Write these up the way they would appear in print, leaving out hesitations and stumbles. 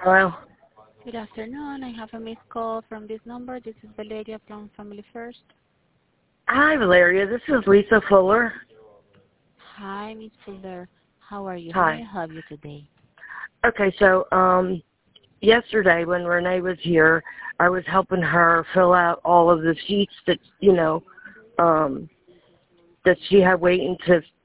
Hello. Good afternoon. I have a missed call from this number. This is Valeria from Family First. Hi, Valeria. This is Lisa Fuller. Hi, Miss Fuller. How are you? How may Hi. I help you today? Okay, so yesterday when Renee was here, I was helping her fill out all of the sheets that that she had waiting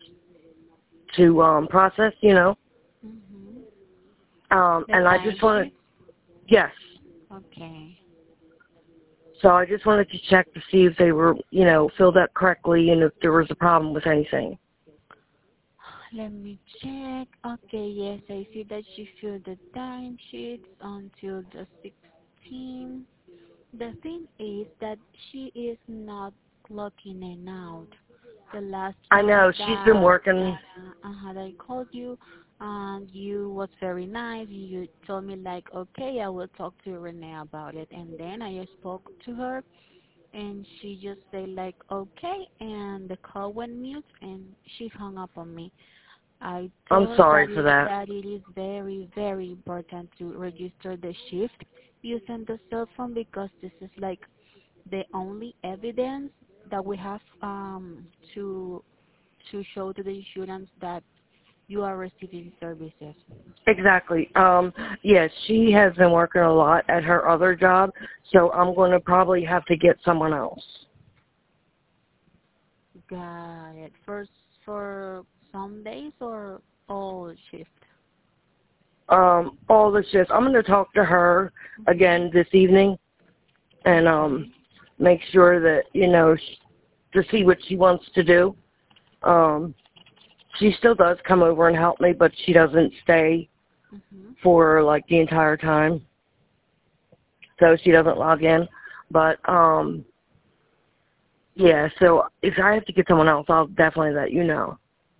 to process. Mm-hmm. The And I time just wanted, sheet? yes. Okay. So I just wanted to check to see if they were, filled out correctly and if there was a problem with anything. Let me check. Okay, yes, I see that she filled the time sheet until the 16th. The thing is that she is not clocking in out. The last I time know she's been working. that I called you, and you was very nice. You told me like, okay, I will talk to Renee about it. And then I spoke to her, and she just said like, okay, and the call went mute, and she hung up on me. I I'm told her sorry for that. that it is very, very important to register the shift using the cell phone because this is like the only evidence that we have to show to the insurance that you are receiving services. Exactly. Yes, she has been working a lot at her other job, so I'm going to probably have to get someone else. Got it. For some days or all shift? All the shifts. I'm going to talk to her again this evening and make sure that, to see what she wants to do. She still does come over and help me, but she doesn't stay for like the entire time. So she doesn't log in. But yeah, so if I have to get someone else, I'll definitely let you know.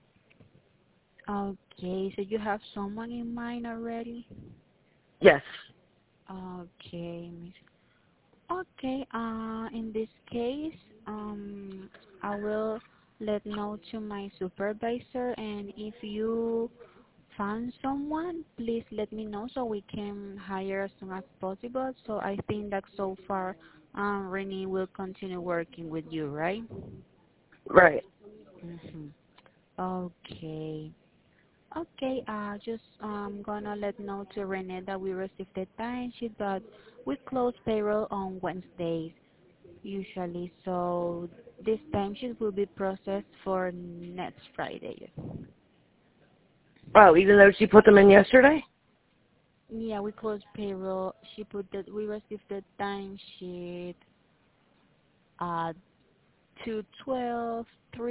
Okay, so you have someone in mind already? Yes. Okay, Miss. Okay, in this case, I will let know to my supervisor, and if you find someone, please let me know so we can hire as soon as possible. So I think that so far, Renee will continue working with you, right? Right. Mm-hmm. Okay. Okay, just gonna let know to Renee that we received the timesheet, but we close payroll on Wednesdays usually, so this timesheet will be processed for next Friday. Oh, even though she put them in yesterday? Yeah, we close payroll. She put that we received the timesheet at 2:12,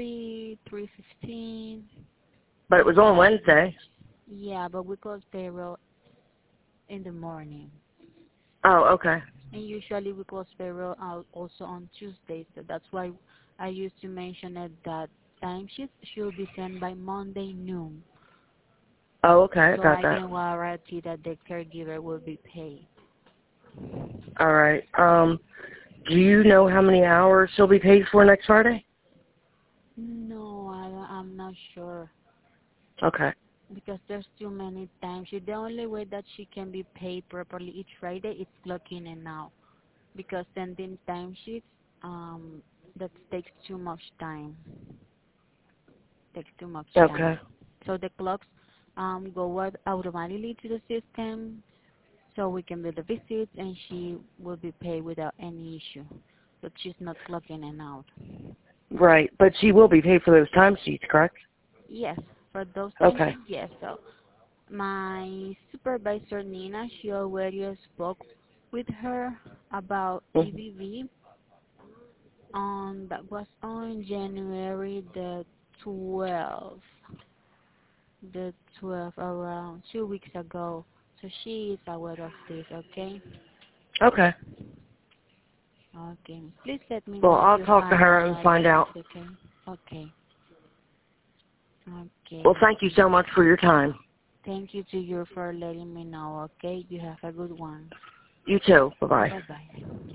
3:15. But it was on Wednesday. Yeah, but we close payroll in the morning. Oh, okay. And usually we close payroll out also on Tuesdays. So that's why I used to mention it that timesheet should be sent by Monday noon. Oh, okay. I So got I that. can guarantee that the caregiver will be paid. All right. Do you know how many hours she'll be paid for next Friday? No, I'm not sure Okay. because there's too many timesheets. The only way that she can be paid properly each Friday is clocking in now because sending timesheets that takes too much time. Takes too much time. Okay. So the clocks go out automatically to the system so we can do the visits and she will be paid without any issue. But she's not clocking in out. Right. But she will be paid for those timesheets, correct? Yes, for those times, Okay. yes. So my supervisor, Nina, she already spoke with her about Mhm. EBV that was on January the 12th. The 12th, around 2 weeks ago. So she is aware of this, okay? Okay. Okay. Please let me Well, know if I'll you talk to find her and another find out. nurse, okay? Okay. Well, Okay. thank you so much for your time. Thank you to you for letting me know, okay? You have a good one. You too. Bye-bye. Bye-bye.